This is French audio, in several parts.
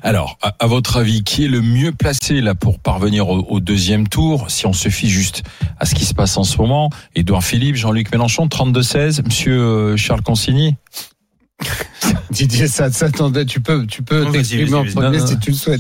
Alors, à votre avis, qui est le mieux placé là pour parvenir au deuxième tour, si on se fie juste à ce qui se passe en ce moment? Édouard Philippe, Jean-Luc Mélenchon, 32-16, Monsieur Charles Consigny? Didier, ça attendait, tu peux t'exprimer en premier si tu le souhaites.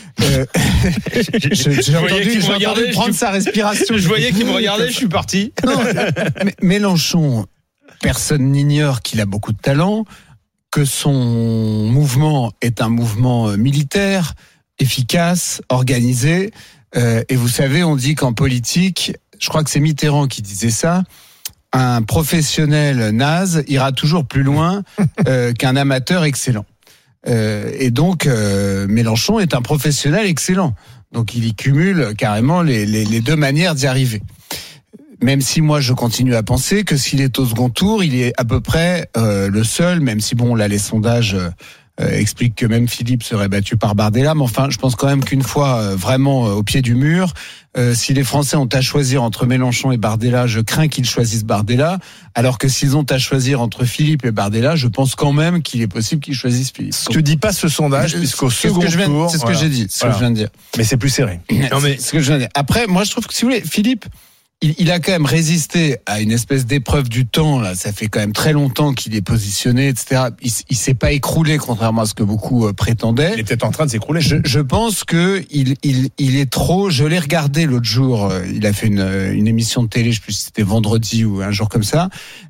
J'ai entendu prendre sa respiration. Je voyais qu'il me regardait, je suis parti. Non, Mélenchon, personne n'ignore qu'il a beaucoup de talent, que son mouvement est un mouvement militaire, efficace, organisé. Et vous savez, on dit qu'en politique, je crois que c'est Mitterrand qui disait ça, un professionnel naze ira toujours plus loin qu'un amateur excellent. Et donc, Mélenchon est un professionnel excellent. Donc, il y cumule carrément les deux manières d'y arriver. Même si moi, je continue à penser que s'il est au second tour, il est à peu près le seul, même si bon, là, les sondages expliquent que même Philippe serait battu par Bardella. Mais enfin, je pense quand même qu'une fois vraiment au pied du mur, si les Français ont à choisir entre Mélenchon et Bardella, je crains qu'ils choisissent Bardella. Alors que s'ils ont à choisir entre Philippe et Bardella, je pense quand même qu'il est possible qu'ils choisissent Philippe. Ce que dit pas ce sondage, puisqu'au second tour, c'est ce que j'ai dit, ce que je viens de dire. Mais c'est plus serré. Non, mais ce que je viens de dire. Après, moi, je trouve que si vous voulez, Philippe, il a quand même résisté à une espèce d'épreuve du temps. Là, ça fait quand même très longtemps qu'il est positionné, etc. Il s'est pas écroulé, contrairement à ce que beaucoup prétendaient. Il est peut-être en train de s'écrouler. Je pense que il est trop. Je l'ai regardé l'autre jour. Il a fait une émission de télé, je sais plus si c'était vendredi ou un jour comme ça.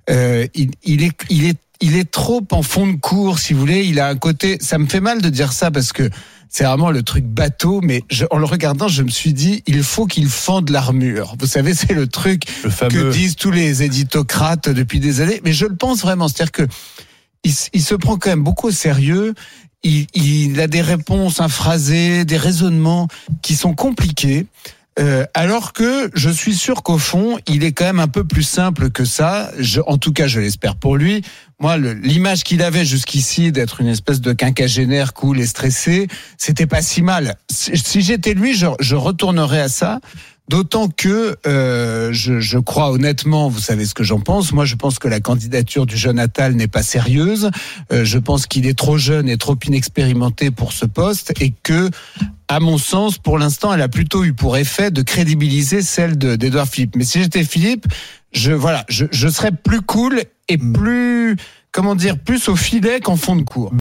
Il est trop en fond de cours, si vous voulez. Il a un côté. Ça me fait mal de dire ça parce que c'est vraiment le truc bateau, mais en le regardant, je me suis dit, il faut qu'il fende l'armure. Vous savez, c'est le truc que disent tous les éditocrates depuis des années. Mais je le pense vraiment. C'est-à-dire que il se prend quand même beaucoup au sérieux. Il a des réponses imphrasées, des raisonnements qui sont compliqués. Alors que je suis sûr qu'au fond, il est quand même un peu plus simple que ça. En tout cas, je l'espère pour lui. Moi, l'image qu'il avait jusqu'ici d'être une espèce de quinquagénaire cool et stressé, c'était pas si mal. Si j'étais lui, je retournerais à ça. D'autant que je crois honnêtement, vous savez ce que j'en pense. Moi, je pense que la candidature du jeune Attal n'est pas sérieuse. Je pense qu'il est trop jeune et trop inexpérimenté pour ce poste et que, à mon sens, pour l'instant, elle a plutôt eu pour effet de crédibiliser celle d'Édouard Philippe. Mais si j'étais Philippe, je serais plus cool et plus, plus au filet qu'en fond de cours.